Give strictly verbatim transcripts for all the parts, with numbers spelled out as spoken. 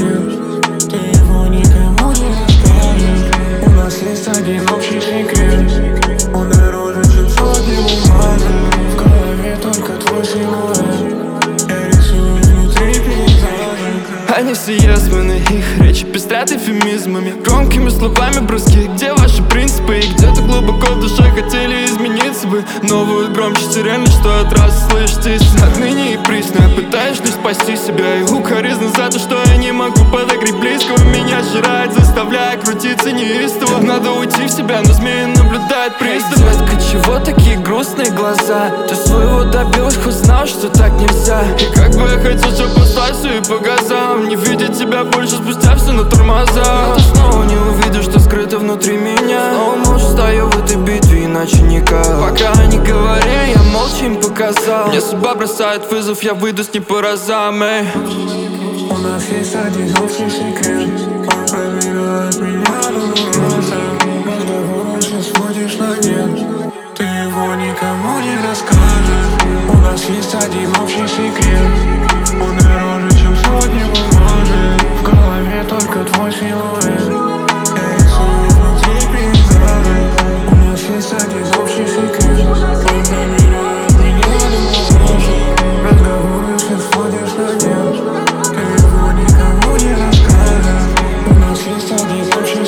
нет. Ты его никому не расскажешь. У нас есть один общий секрет. Он дороже, чем сотни бумажек. В голове только твой силуэт. Я рисую внутри пейзажа. Они все ясмены, их речи пестрят эвфемизмами, громкими словами броски. Где ваши принципы? И где-то глубоко в душе хотели измениться бы, но вы громче сирены, что от раз слышите. Отныне и присно я пытаюсь лишь спасти себя. И укоризна за то, что я не могу подогреть близкого. Меня сжирает, заставляя крутиться неистово. Надо уйти в себя, но змеи наблюдает пристально. Эй, детка, чего такие грустные глаза? Ты своего добилась, хоть знал, что так нельзя. И как бы я хотел, чтобы послать все и по газам, не видеть тебя больше спустя все на тормоза. Но ты снова не увидишь, что скрыто внутри меня. Снова молча стою в этой битве, иначе никак. Пока они говорили, я молча им показал. Мне судьба бросает вызов, я выйду с ней по разам, эй. У нас есть один общий секрет. Он пробивает меня до мороза. Разговором все сводишь на нет. Ты его никому не расскажешь. У нас есть один общий секрет. Он дороже, чем сотни бумажек. В голове только твой силуэт. Я рисую внутри пейзажа. У нас есть один общий секрет. Он пробивает меня до мороза. Разговором все сводишь на нет. Ты его никому не расскажешь. У нас есть один общий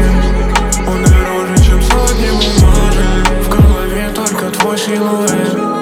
секрет. Он дороже, чем сотни бумажек. В голове только твой силуэт.